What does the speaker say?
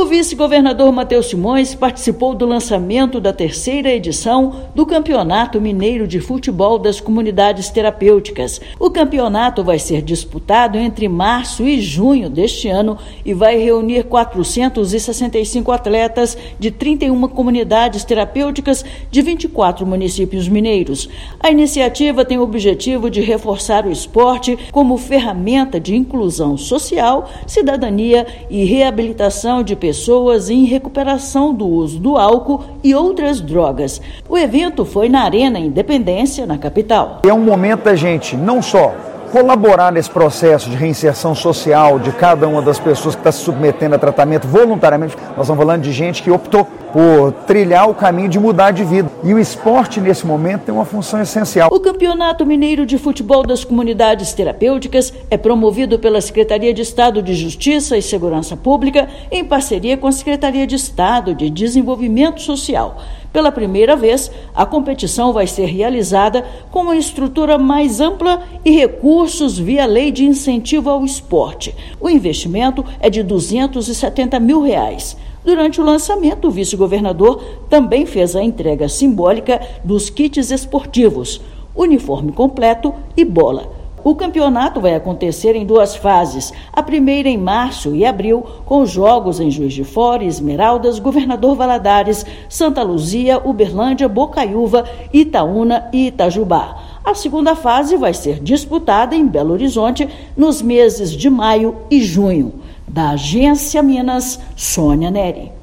O vice-governador Matheus Simões participou do lançamento da 3ª edição do Campeonato Mineiro de Futebol das Comunidades Terapêuticas. O campeonato vai ser disputado entre março e junho deste ano e vai reunir 465 atletas de 31 comunidades terapêuticas de 24 municípios mineiros. A iniciativa tem o objetivo de reforçar o esporte como ferramenta de inclusão social, cidadania e reabilitação de pessoas em recuperação do uso do álcool e outras drogas. O evento foi na Arena Independência, na capital. É um momento da gente não só colaborar nesse processo de reinserção social de cada uma das pessoas que está se submetendo a tratamento voluntariamente. Nós estamos falando de gente que optou por trilhar o caminho de mudar de vida. E o esporte, nesse momento, tem uma função essencial. O Campeonato Mineiro de Futebol das Comunidades Terapêuticas é promovido pela Secretaria de Estado de Justiça e Segurança Pública em parceria com a Secretaria de Estado de Desenvolvimento Social. Pela primeira vez, a competição vai ser realizada com uma estrutura mais ampla e recursos via Lei de Incentivo ao Esporte. O investimento é de R$270 mil. Durante o lançamento, o vice-governador também fez a entrega simbólica dos kits esportivos, uniforme completo e bola. O campeonato vai acontecer em 2 fases, a primeira em março e abril, com jogos em Juiz de Fora, Esmeraldas, Governador Valadares, Santa Luzia, Uberlândia, Bocaiúva, Itaúna e Itajubá. A segunda fase vai ser disputada em Belo Horizonte nos meses de maio e junho. Da Agência Minas, Sônia Neri.